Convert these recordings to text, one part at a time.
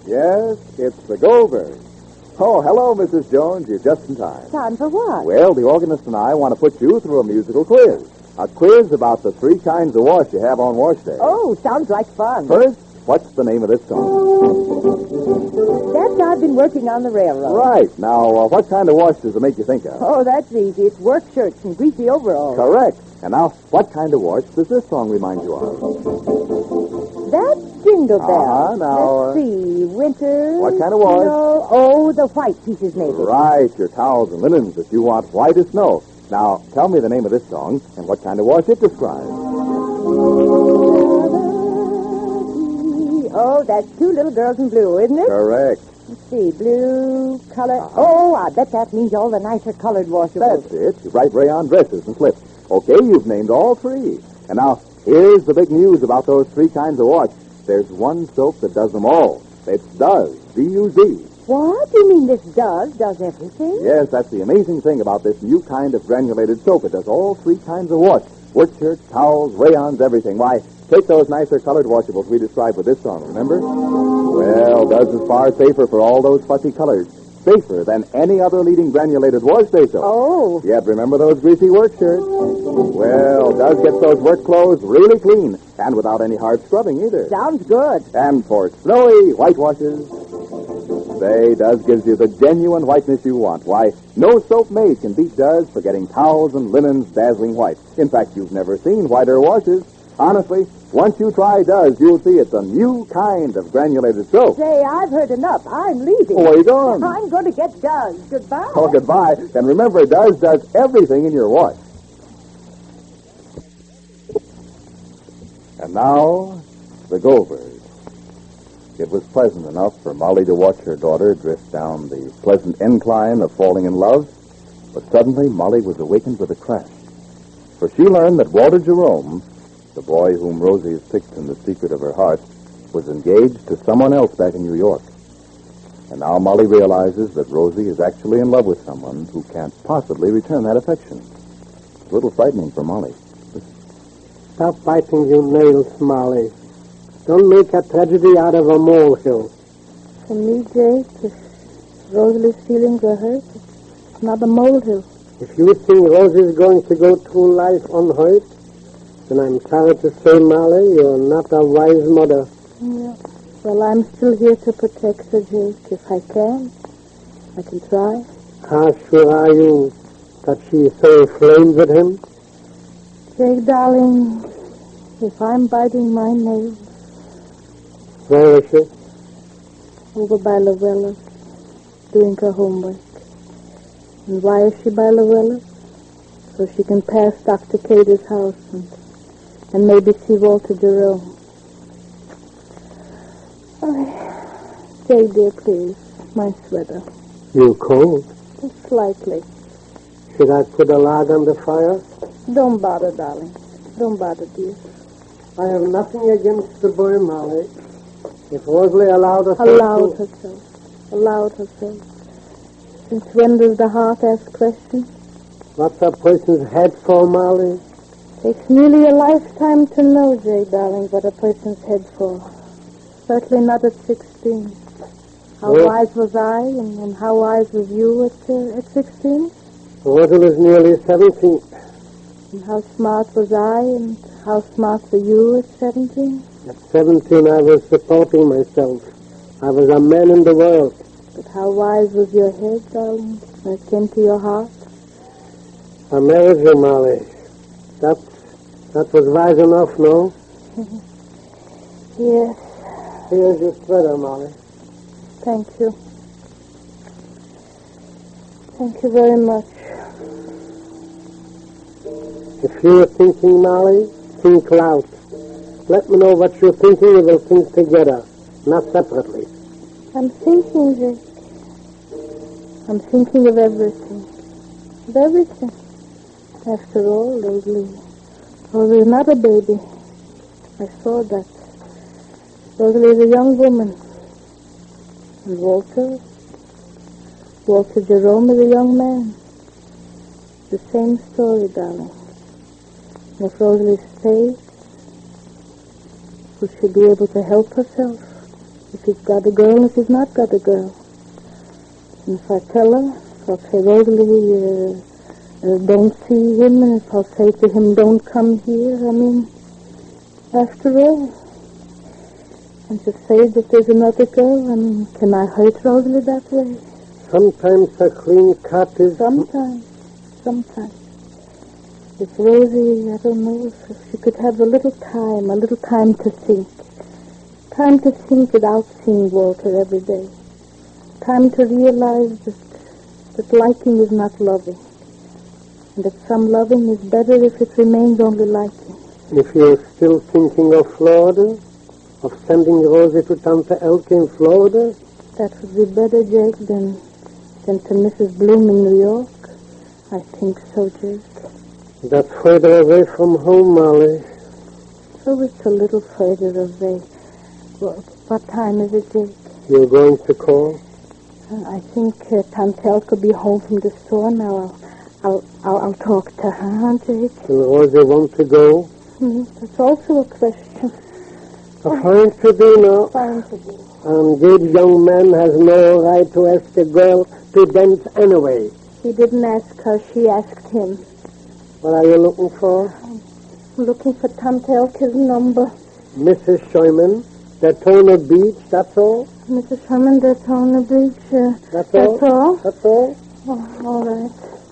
Yes, it's the Goldberg. Oh, hello, Mrs. Jones. You're just in time. Time for what? Well, the organist and I want to put you through a musical quiz. A quiz about the 3 kinds of wash you have on wash day. Oh, sounds like fun. First, what's the name of this song? That's I've been working on the railroad. Right. Now, what kind of wash does it make you think of? Oh, that's easy. It's work shirts and greasy overalls. Correct. And now, what kind of wash does this song remind you of? That's Jingle Bells. Now, let's see. Winter. What kind of wash? Snow. Oh, the white pieces maybe. Right. Your towels and linens that you want white as snow. Now, tell me the name of this song and what kind of wash it describes. Oh, that's 2 little girls in blue, isn't it? Correct. Let's see. Blue color. Oh, I bet that means all the nicer colored washables. That's it. You write rayon dresses and slips. Okay, you've named all 3. And now, here's the big news about those 3 kinds of wash. There's one soap that does them all. It's Duz. D-U-Z. What? You mean this does everything? Yes, that's the amazing thing about this new kind of granulated soap. It does all 3 kinds of wash. Work shirts, towels, rayons, everything. Why, take those nicer colored washables we described with this song, remember? Well, Duz is far safer for all those fussy colors. Safer than any other leading granulated wash day soap. Oh. Yet remember those greasy work shirts? Well, Duz gets those work clothes really clean and without any hard scrubbing either. Sounds good. And for snowy white washes, say Duz gives you the genuine whiteness you want. Why, no soap made can beat Duz for getting towels and linens dazzling white. In fact, you've never seen whiter washes. Honestly, once you try Duz, you'll see it's a new kind of granulated soap. Say, I've heard enough. I'm leaving. Oh, where are you going? I'm going to get Duz. Goodbye. Oh, goodbye. And remember, Duz does everything in your wash. And now, the Goldberg. It was pleasant enough for Molly to watch her daughter drift down the pleasant incline of falling in love, but suddenly Molly was awakened with a crash. For she learned that Walter Jerome, the boy whom Rosie has picked in the secret of her heart, was engaged to someone else back in New York. And now Molly realizes that Rosie is actually in love with someone who can't possibly return that affection. It's a little frightening for Molly. Stop biting your nails, Molly. Don't make a tragedy out of a molehill. For me, Jake, if Rosalie's feelings are hurt, it's not a molehill. If you think Rosie's going to go through life unhurt, then I'm sorry to say, Molly, you're not a wise mother. Yeah. Well, I'm still here to protect her, Jake, if I can. I can try. How sure are you that she's so inflamed with him? Jake, darling, if I'm biting my nails... Where is she? Over by Luella's, doing her homework. And why is she by Luella's? So she can pass Dr. Cater's house and maybe see Walter Jerome. Oh, Jay, dear, please, my sweater. You cold? Just slightly. Should I put a log on the fire? Don't bother, darling. Don't bother, dear. I have nothing against the boy, Molly. If Rosalie allowed herself Allowed herself. Since when does the heart ask questions? What's a person's head for, Molly? Takes nearly a lifetime to know, Jay, darling, what a person's head for. Certainly not at 16. How wise was I, and how wise was you at 16? Rosalie is nearly 17. And how smart was I, and how smart were you at 17? At 17, I was supporting myself. I was a man in the world. But how wise was your head, darling, when it came to your heart? I married you, Molly. That was wise enough, no? Yes. Here's your sweater, Molly. Thank you. Thank you very much. If you're thinking, Molly, think loud. Let me know what you're thinking and we'll think together, not separately. I'm thinking, Jake. I'm thinking of everything. Of everything. After all, Rosalie is not a baby. I saw that. Rosalie is a young woman. And Walter Jerome is a young man. The same story, darling. And if Rosalie stays, will she be able to help herself? If he's got a girl and if he's not got a girl. And if I tell her, if I'll say, Rosalie, don't see him, and if I'll say to him, don't come here, I mean, after all, and to say that there's another girl, I mean, can I hurt Rosalie that way? Sometimes a clean cut is... Sometimes. If Rosie, I don't know, if she could have a little time to think. Time to think without seeing Walter every day. Time to realize that liking is not loving. And that some loving is better if it remains only liking. If you're still thinking of Florida, of sending Rosie to Tante Elke in Florida? That would be better, Jake, than to Mrs. Bloom in New York. I think so, Jake. That's further away from home, Molly. So it's a little further away. What time is it, Jake? You're going to call? I think Tante Elke will be home from the store now. I'll talk to her, huh, Jake? Will Rosie want to go? That's also a question. Fine to do now. Fine to do. An engaged young man has no right to ask a girl to dance anyway. He didn't ask her, she asked him. What are you looking for? I'm looking for Tante Elke's number. Mrs. Sherman, Daytona Beach, that's all? Mrs. Sherman, Daytona Beach. That's all? That's all? Oh, all right.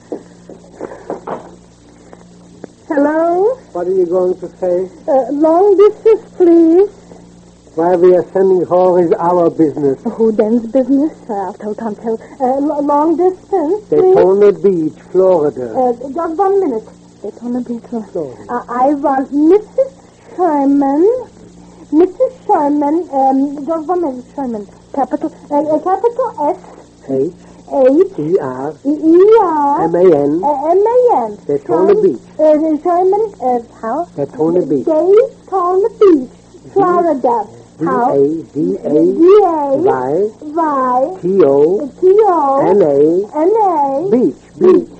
Hello? What are you going to say? Long distance, please. Why we are sending her is our business. Who then's business? I'll tell Tante Elke. Long distance, please. Daytona Beach, Florida. Just 1 minute. Daytona Beach, Florida. I want Mrs. Sherman. Mrs. Sherman, just 1 minute, Sherman. Capital S. H. E-R. E-E-R. M-A-N. M-A-N. Daytona Beach. Sherman, how? Daytona Beach. Daytona Beach, Florida. How? D-A-D-A. Y. T-O. N-A. Beach.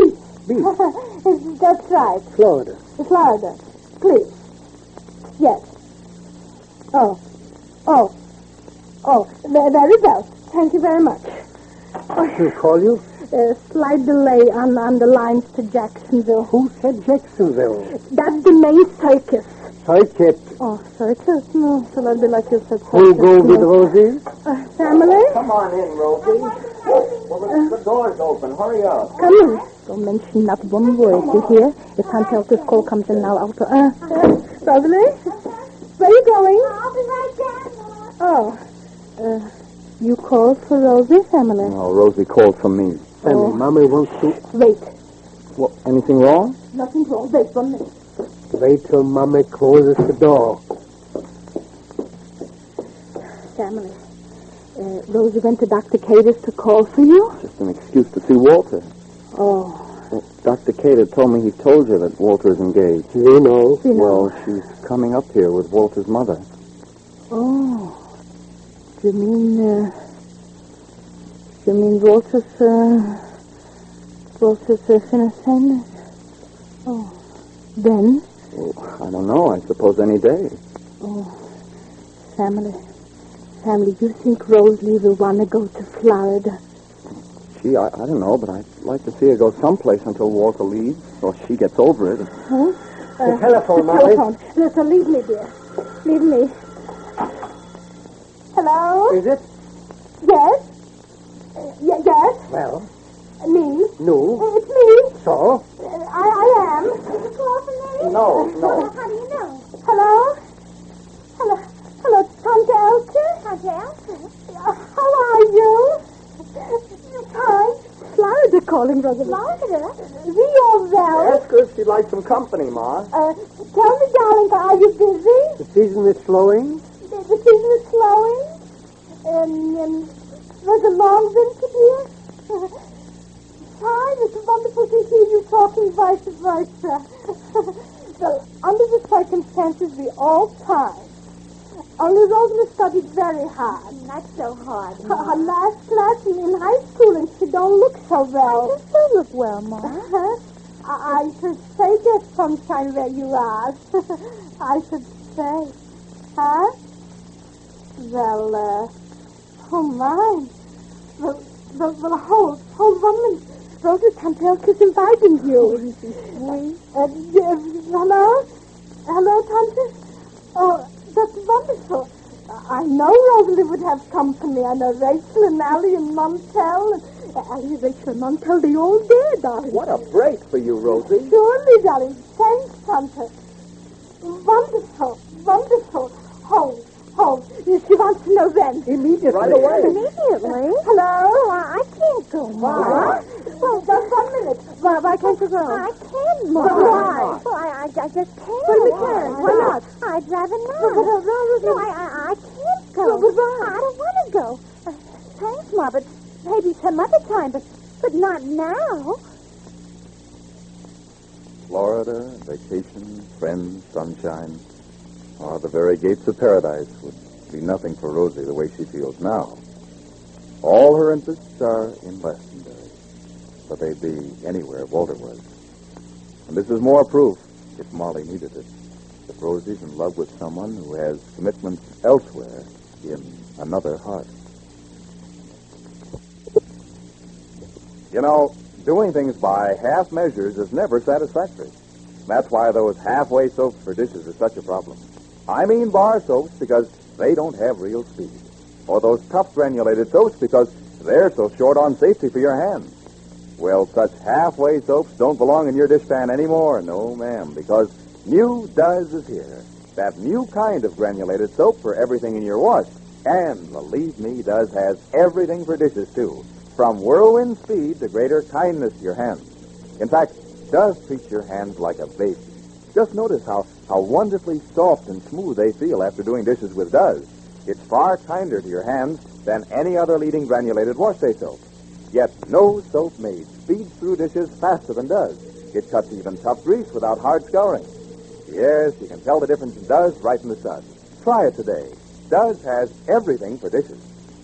That's right. Florida. Please. Yes. Very well. Thank you very much. She'll call you? Slight delay on the lines to Jacksonville. Who said Jacksonville? That's the main circus. Circuit. Oh, circus? No, shall I be like you said? Who'll go with Rosie? Family? Come on in, Rosie. Well, the door's open. Hurry up. Come in. Don't mention not one word, you hear? If Tante Elke's call comes in now, I'll... Rosalie? Where are you going? I'll be right down, Oh. You called for Rosie, family? No, Rosie called for me. Sammy, Mommy wants to... Wait. What, anything wrong? Nothing wrong. Wait 1 minute. Wait till Mommy closes the door. Family. Rosie went to Dr. Cater's to call for you? Just an excuse to see Walter. Oh. Well, Dr. Cater told me he told you that Walter is engaged. You know. Well, she's coming up here with Walter's mother. Oh. Do you mean Walter's finished? Oh. Then? Well, I don't know. I suppose any day. Oh. Family, you think Rosalie will want to go to Florida? Gee, I don't know, but I'd like to see her go someplace until Walter leaves, or she gets over it. Huh? The telephone, Mommy. Telephone. Listen, leave me, dear. Leave me. Hello? Is it? Yes? Yes? Well, Me? no. It's me. So? I am. Did you call for me? No. How do you know? Hello? Hello, Tante Elke? Tante Elke? How are you? Hi. Florida calling, Rosalie. Florida? Rio Valley. Ask her if she'd like some company, Ma. Tell me, darling, are you busy? The season is slowing? The season is slowing. Was a long winter, dear? Hi, it's wonderful to hear you talking vice versa. Well, under the circumstances, we all tried. Only Rosalie studied very hard. Not so hard. Her last class in high school, and she don't look so well. You still look well, Ma. I should say that sometime where you are. I should say. Huh? Well, oh my. Well, hold 1 minute. Rosa Tante is inviting you. Hello? Hello, Tante? Oh, that's wonderful. I know Rosalie would have company. I know Rachel and Allie and Montel. Allie, Rachel, and Montel, they all there, darling. What a break for you, Rosie. Surely, darling. Thanks, Tante. Wonderful, wonderful. Hold. She wants to know when. Immediately. Right away. Immediately? Hello? I can't go, What? Well, just 1 minute. Why can't you go? I can't, Mom. Why? Well, I just can't. But we can't. Why not? I'd rather not. No, I can't go. But why? I don't want to go. Thanks, Ma, but maybe some other time, but not now. Florida, vacation, friends, sunshine. The very gates of paradise would be nothing for Rosie the way she feels now. All her interests are in Glastonbury, but they'd be anywhere Walter was. And this is more proof, if Molly needed it, that Rosie's in love with someone who has commitments elsewhere in another heart. You know, doing things by half measures is never satisfactory. That's why those halfway soaps for dishes are such a problem. I mean bar soaps because they don't have real speed. Or those tough granulated soaps because they're so short on safety for your hands. Well, such halfway soaps don't belong in your dishpan anymore. No, ma'am, because new Duz is here. That new kind of granulated soap for everything in your wash. And believe me, Duz has everything for dishes, too. From whirlwind speed to greater kindness to your hands. In fact, Duz treats your hands like a baby. Just notice how wonderfully soft and smooth they feel after doing dishes with Duz. It's far kinder to your hands than any other leading granulated wash-day soap. Yet no soap made speeds through dishes faster than Duz. It cuts even tough grease without hard scouring. Yes, you can tell the difference in Duz right in the sun. Try it today. Duz has everything for dishes.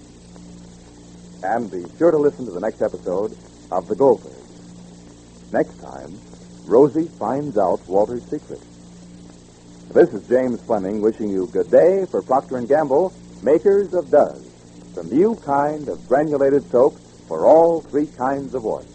And be sure to listen to the next episode of The Goldbergs. Next time, Rosie finds out Walter's secret. This is James Fleming wishing you good day for Procter & Gamble, makers of Duz, the new kind of granulated soap for all three kinds of wash.